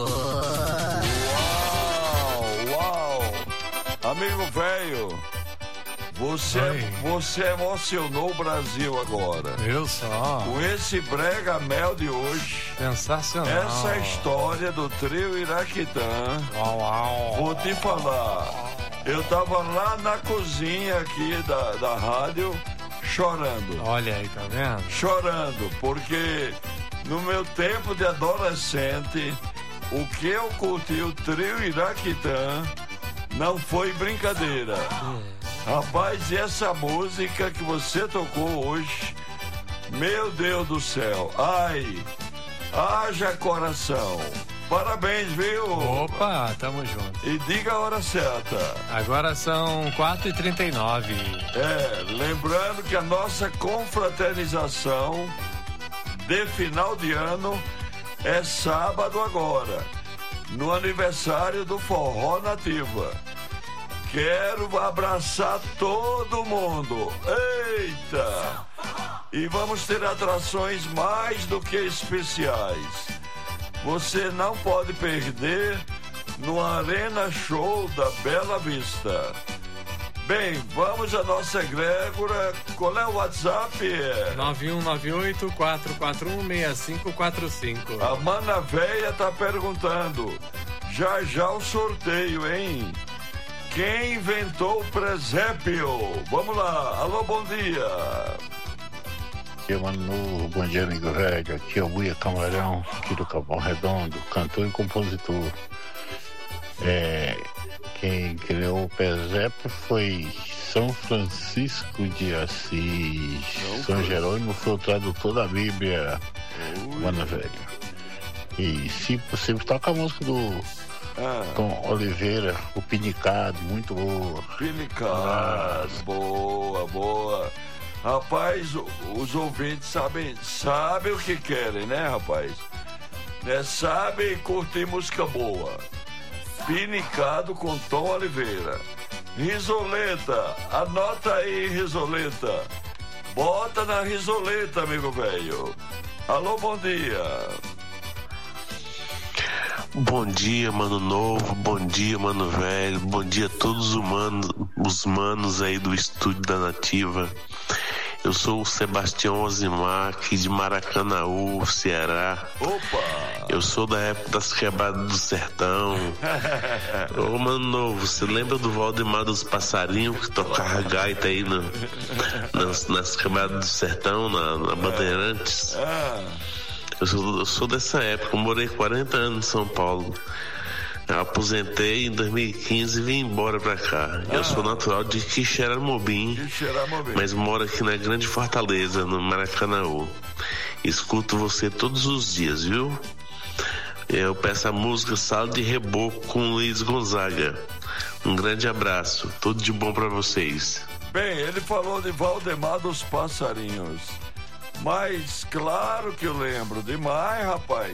[SPEAKER 19] Uau, uau. Amigo velho, você, você emocionou o Brasil agora.
[SPEAKER 20] Eu só.
[SPEAKER 19] Com esse brega mel de hoje.
[SPEAKER 20] Sensacional.
[SPEAKER 19] Essa história do trio Iraquitã.
[SPEAKER 20] Uau, uau.
[SPEAKER 19] Vou te falar. Eu tava lá na cozinha aqui da, da rádio chorando.
[SPEAKER 20] Olha aí, tá vendo?
[SPEAKER 19] Chorando, porque no meu tempo de adolescente, o que eu curti o trio Iraquitã não foi brincadeira. É. Rapaz, e essa música que você tocou hoje, meu Deus do céu, ai, haja coração. Parabéns, viu?
[SPEAKER 20] Opa, tamo junto.
[SPEAKER 19] E diga a hora certa.
[SPEAKER 20] Agora são quatro e trinta e nove.
[SPEAKER 19] É, lembrando que a nossa confraternização de final de ano é sábado agora, no aniversário do Forró Nativa. Quero abraçar todo mundo. Eita! E vamos ter atrações mais do que especiais. Você não pode perder no Arena Show da Bela Vista. Bem, vamos à nossa egrégora. Qual é o WhatsApp?
[SPEAKER 20] nove um nove oito, quatro quatro um, seis cinco quatro cinco.
[SPEAKER 19] A Mana Véia tá perguntando. Já já o sorteio, hein? Quem inventou o presépio? Vamos lá. Alô, bom dia.
[SPEAKER 4] Bom dia, Manu. Bom dia, amigo velho. Aqui é o Buia Camarão, aqui do Capão Redondo, cantor e compositor. É... Quem criou o presépio foi São Francisco de Assis. Não, São Jerônimo foi o tradutor da Bíblia. Mano, velho. E se possível, toca a música do ah. Tom Oliveira, o Pinicado, muito boa.
[SPEAKER 19] Pinicado, boa, boa. Rapaz, os ouvintes sabem, sabem o que querem, né, rapaz? Né, sabem curtir música boa. Pinicado com Tom Oliveira. Risoleta, anota aí, Risoleta. Bota na Risoleta, amigo velho. Alô, bom dia.
[SPEAKER 5] Bom dia, mano novo. Bom dia, mano velho. Bom dia a todos os humanos, os manos aí do estúdio da Nativa. Eu sou o Sebastião Osimar, aqui de Maracanaú, Ceará.
[SPEAKER 19] Opa!
[SPEAKER 5] Eu sou da época das quebradas do sertão. Ô, mano novo, você lembra do Valdemar dos Passarinhos, que tocava gaita aí no, nas, nas quebradas do sertão, na, na Bandeirantes? Eu sou, eu sou dessa época, eu morei quarenta anos em São Paulo. Eu aposentei em dois mil e quinze e vim embora pra cá. Ah. Eu sou natural de Quixeramobim, mas moro aqui na Grande Fortaleza, no Maracanaú. Escuto você todos os dias, viu? Eu peço a música Sala de Reboco com Luiz Gonzaga. Um grande abraço, tudo de bom pra vocês.
[SPEAKER 19] Bem, ele falou de Valdemar dos Passarinhos. Mas claro que eu lembro demais, rapaz.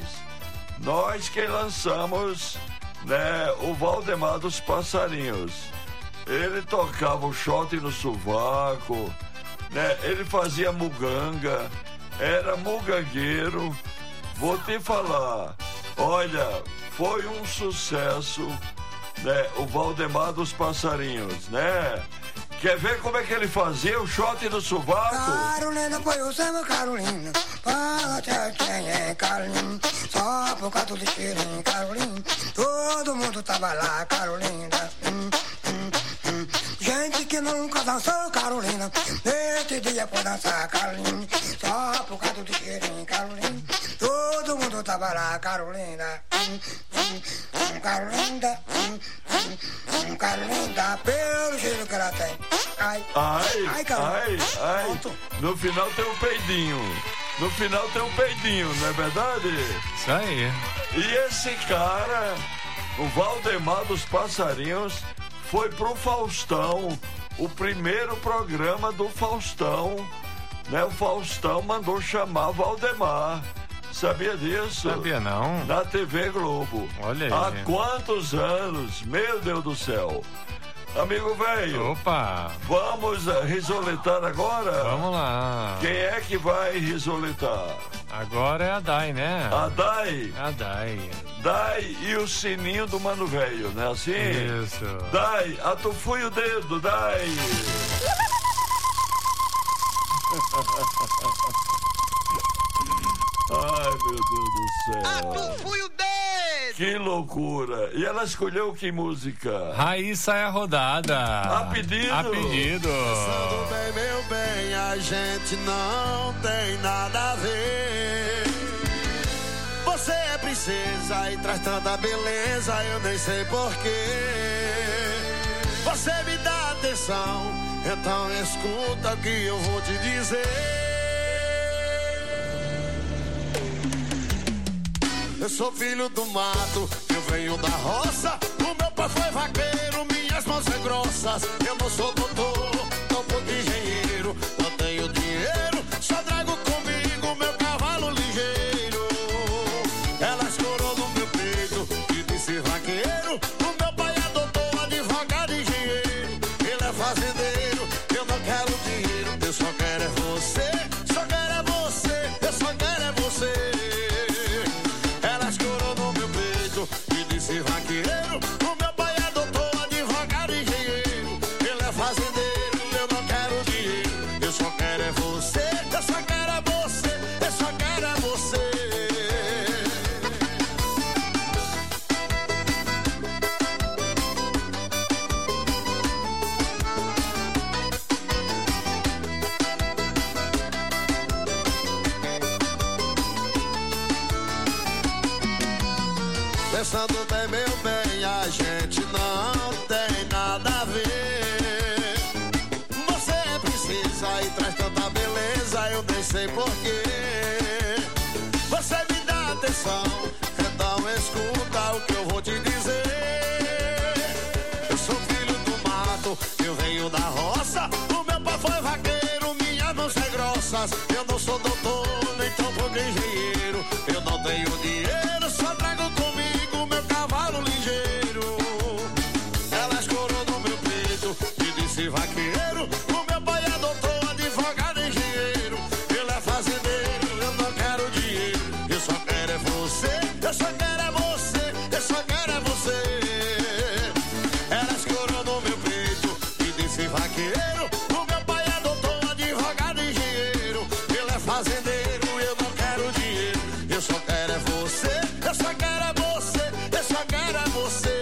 [SPEAKER 19] Nós que lançamos... né, o Valdemar dos Passarinhos. Ele tocava o shot no sovaco, né, ele fazia muganga, era mugangueiro. Vou te falar, olha, foi um sucesso, né, o Valdemar dos Passarinhos, né? Quer ver como é que ele fazia o shot no sovaco?
[SPEAKER 7] Carolina, foi o Samba Carolina. Para quem é Carolina. Só por causa do cheirinho, Carolina. Todo mundo tava lá, Carolina. Hum, hum, hum. Gente que nunca dançou, Carolina. Nesse dia foi dançar, Carolina. Só por causa do cheirinho, Carolina. Todo mundo tava lá, Carolina. Hum, hum, hum, Carolina. Hum, hum, hum, Carolina. Pelo cheiro que ela tem. Ai,
[SPEAKER 19] ai,
[SPEAKER 7] ai,
[SPEAKER 19] ai, ai. No final tem um peidinho. No final tem um peidinho, não é verdade?
[SPEAKER 20] Isso aí.
[SPEAKER 19] E esse cara, o Valdemar dos Passarinhos, foi pro Faustão, o primeiro programa do Faustão, né? O Faustão mandou chamar Valdemar. Sabia disso?
[SPEAKER 20] Sabia não.
[SPEAKER 19] Na T V Globo.
[SPEAKER 20] Olha aí.
[SPEAKER 19] Há quantos anos? Meu Deus do céu. Amigo velho.
[SPEAKER 20] Opa.
[SPEAKER 19] Vamos risoletar agora?
[SPEAKER 20] Vamos lá.
[SPEAKER 19] Quem é que vai risoletar?
[SPEAKER 20] Agora é a Dai, né?
[SPEAKER 19] A Dai?
[SPEAKER 20] A Dai.
[SPEAKER 19] Dai e o sininho do Mano Velho, né assim?
[SPEAKER 20] Isso.
[SPEAKER 19] Dai, atufui o dedo, Dai. Ai, meu Deus do céu.
[SPEAKER 1] Atufui o dedo.
[SPEAKER 19] Que loucura. E ela escolheu que música?
[SPEAKER 20] Raíssa é a rodada.
[SPEAKER 19] A pedido?
[SPEAKER 20] A pedido.
[SPEAKER 10] Pensando bem, meu bem, a gente não tem nada a ver. Você é princesa e traz tanta beleza, eu nem sei porquê. Você me dá atenção, então escuta o que eu vou te dizer. Eu sou filho do mato, eu venho da roça. O meu pai foi vaqueiro, minhas mãos são grossas. Eu não sou doutor, não sou engenheiro. Não tenho dinheiro, só trago comigo meu cavalo ligeiro. Ela escorou no meu peito e disse vaqueiro. O meu pai é doutor, advogado e engenheiro. Ele é fazendeiro, eu não quero dinheiro. Eu só quero é você, só quero é você, eu só quero é você. E disse vaqueiro, Pensando bem, meu bem, a gente não tem nada a ver. Você precisa e traz tanta beleza, eu nem sei porquê. Você me dá atenção, então escuta o que eu vou te dizer. Eu sou filho do mato, eu venho da roça. O meu pai foi vaqueiro, minhas mãos são grossas. Eu não sou doutor, nem tampouco engenheiro. Eu não tenho dinheiro, só trago comigo meu cavalo ligeiro. Ela escorou no meu peito e disse vaqueiro. O meu pai é doutor, advogado, engenheiro. Ele é fazendeiro, eu não quero dinheiro. Eu só quero é você, eu só quero é você, eu só quero é você. Ela escorou no meu peito e disse vaqueiro. O meu pai é doutor, advogado, engenheiro. Ele é fazendeiro, eu não quero dinheiro. Eu só quero é você, eu só quero é você, eu só quero é você.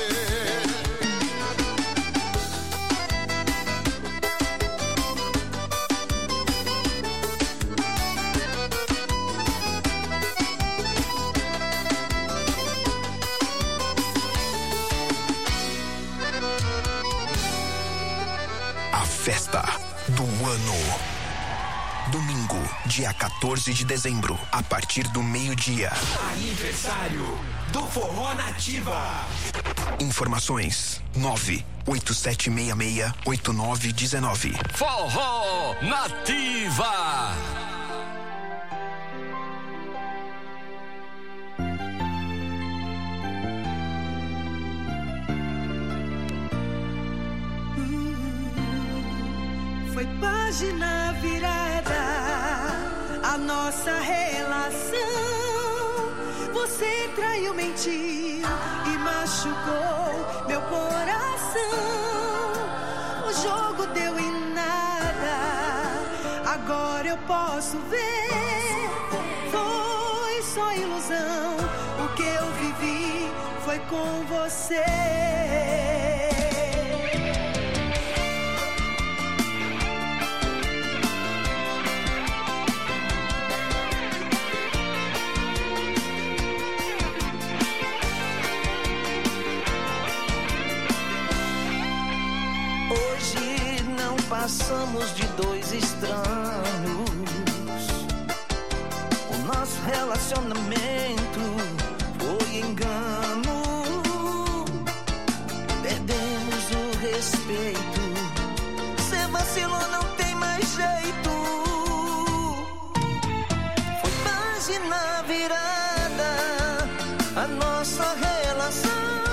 [SPEAKER 16] A festa do ano. Domingo, dia quatorze de dezembro, a partir do meio-dia.
[SPEAKER 17] Aniversário do Forró Nativa.
[SPEAKER 16] Informações: nove oito sete seis seis oito nove um nove.
[SPEAKER 11] Forró Nativa.
[SPEAKER 1] Foi página virada a nossa relação. Você traiu, mentiu e machucou meu coração. O jogo deu em nada, agora eu posso ver. Foi só ilusão, o que eu vivi foi com você.
[SPEAKER 3] Passamos de dois estranhos. O nosso relacionamento foi engano. Perdemos o respeito. Cê vacilou, não tem mais jeito. Foi página virada a nossa relação.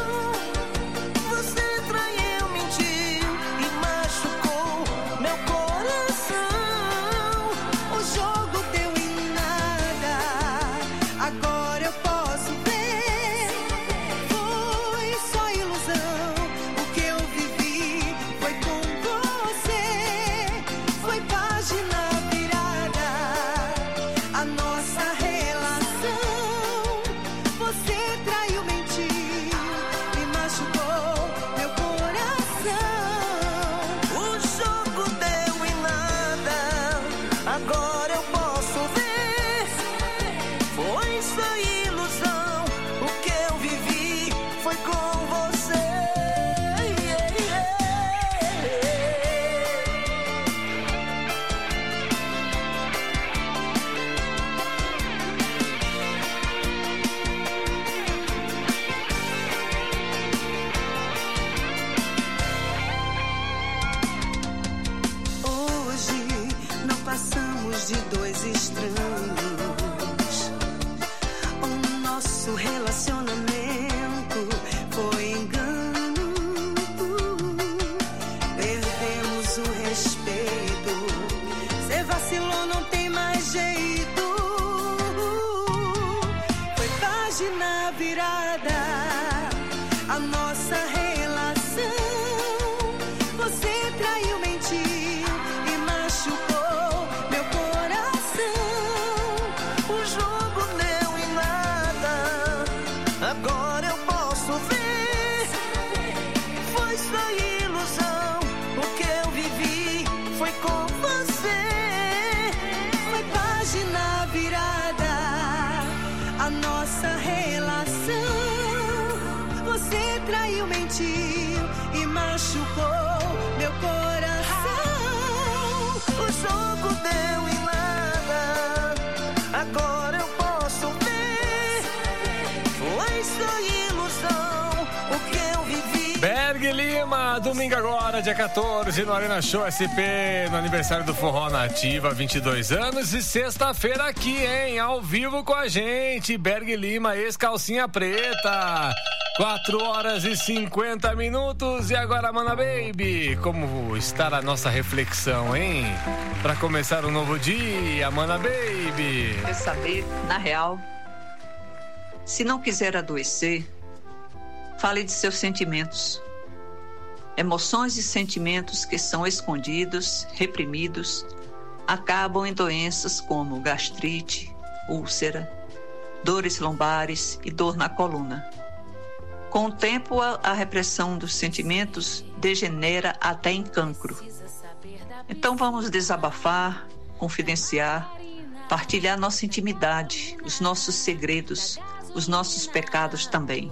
[SPEAKER 1] De dois estranhos, o nosso relacionamento foi engano. Perdemos o respeito. Cê vacilou, não tem mais jeito. Foi página virada a nossa relação. Você traiu, mentiu e machucou.
[SPEAKER 3] Agora eu posso ver. Foi só ilusão, o que eu vivi foi com você.
[SPEAKER 1] Foi página virada a nossa relação.
[SPEAKER 20] domingo agora, dia quatorze, no Arena Show S P, no aniversário do Forró Nativa, vinte e dois anos, e sexta-feira aqui, hein, ao vivo com a gente, Berg Lima, ex-calcinha preta, quatro horas e cinquenta minutos, e agora, Mana Baby, como está a nossa reflexão, hein, para começar um novo dia, Mana Baby?
[SPEAKER 6] Quer saber, na real, se não quiser adoecer, fale de seus sentimentos. Emoções e sentimentos que são escondidos, reprimidos, acabam em doenças como gastrite, úlcera, dores lombares e dor na coluna. Com o tempo, a, a repressão dos sentimentos degenera até em cancro. Então vamos desabafar, confidenciar, partilhar nossa intimidade, os nossos segredos, os nossos pecados também.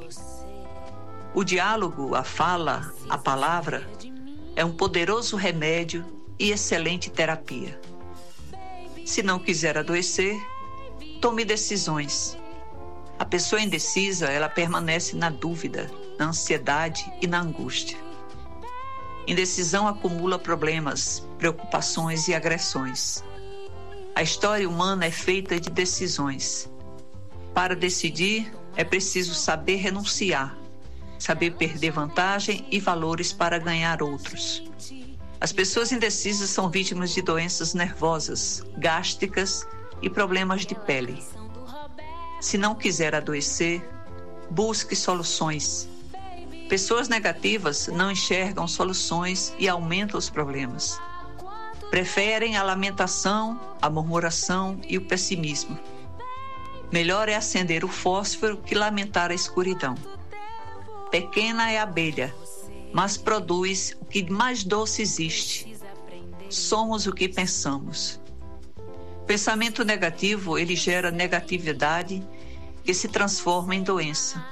[SPEAKER 6] O diálogo, a fala, a palavra é um poderoso remédio e excelente terapia. Se não quiser adoecer, tome decisões. A pessoa indecisa, ela permanece na dúvida, na ansiedade e na angústia. Indecisão acumula problemas, preocupações e agressões. A história humana é feita de decisões. Para decidir, é preciso saber renunciar, saber perder vantagem e valores para ganhar outros. As pessoas indecisas são vítimas de doenças nervosas, gástricas e problemas de pele. Se não quiser adoecer, busque soluções. Pessoas negativas não enxergam soluções e aumentam os problemas. Preferem a lamentação, a murmuração e o pessimismo. Melhor é acender o fósforo que lamentar a escuridão. Pequena é a abelha, mas produz o que mais doce existe. Somos o que pensamos. Pensamento negativo, ele gera negatividade que se transforma em doença.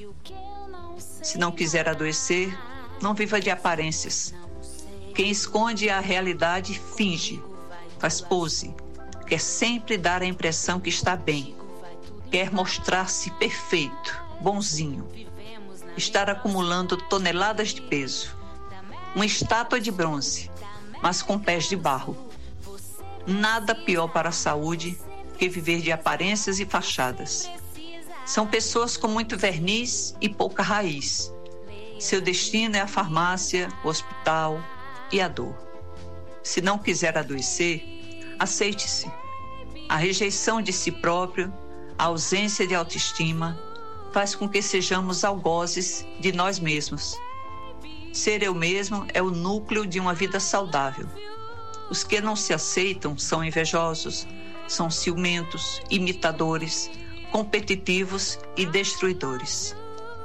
[SPEAKER 6] Se não quiser adoecer, não viva de aparências. Quem esconde a realidade finge, faz pose, quer sempre dar a impressão que está bem, quer mostrar-se perfeito, bonzinho. Estar acumulando toneladas de peso. Uma estátua de bronze, mas com pés de barro. Nada pior para a saúde que viver de aparências e fachadas. São pessoas com muito verniz e pouca raiz. Seu destino é a farmácia, o hospital e a dor. Se não quiser adoecer, aceite-se. A rejeição de si próprio, a ausência de autoestima, faz com que sejamos algozes de nós mesmos. Ser eu mesmo é o núcleo de uma vida saudável. Os que não se aceitam são invejosos, são ciumentos, imitadores, competitivos e destruidores.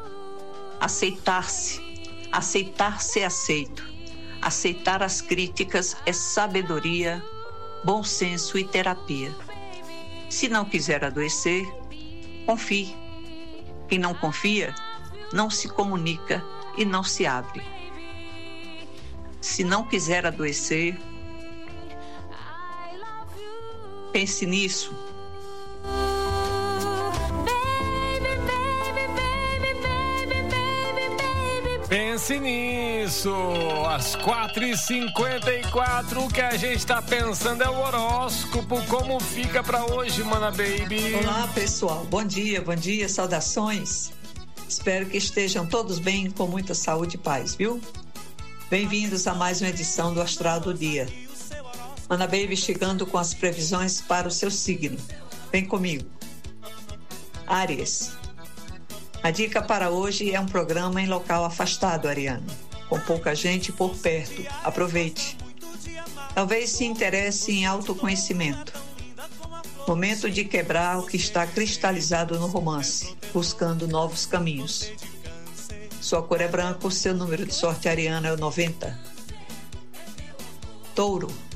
[SPEAKER 6] Aceitar-se, aceitar ser aceito, aceitar as críticas é sabedoria, bom senso e terapia. Se não quiser adoecer, confie. Quem não confia, não se comunica e não se abre. Se não quiser adoecer, pense nisso.
[SPEAKER 20] Pense nisso. Às quatro e cinquenta e quatro, o que a gente tá pensando é o horóscopo. Como fica pra hoje, Mana Baby?
[SPEAKER 6] Olá, pessoal. Bom dia, bom dia, saudações. Espero que estejam todos bem, com muita saúde e paz, viu? Bem-vindos a mais uma edição do Astral do Dia. Mana Baby chegando com as previsões para o seu signo. Vem comigo. Áries. A dica para hoje é um programa em local afastado, Ariano, com pouca gente por perto. Aproveite. Talvez se interesse em autoconhecimento. Momento de quebrar o que está cristalizado no romance, buscando novos caminhos. Sua cor é branco, seu número de sorte, Ariano, é o noventa. Touro.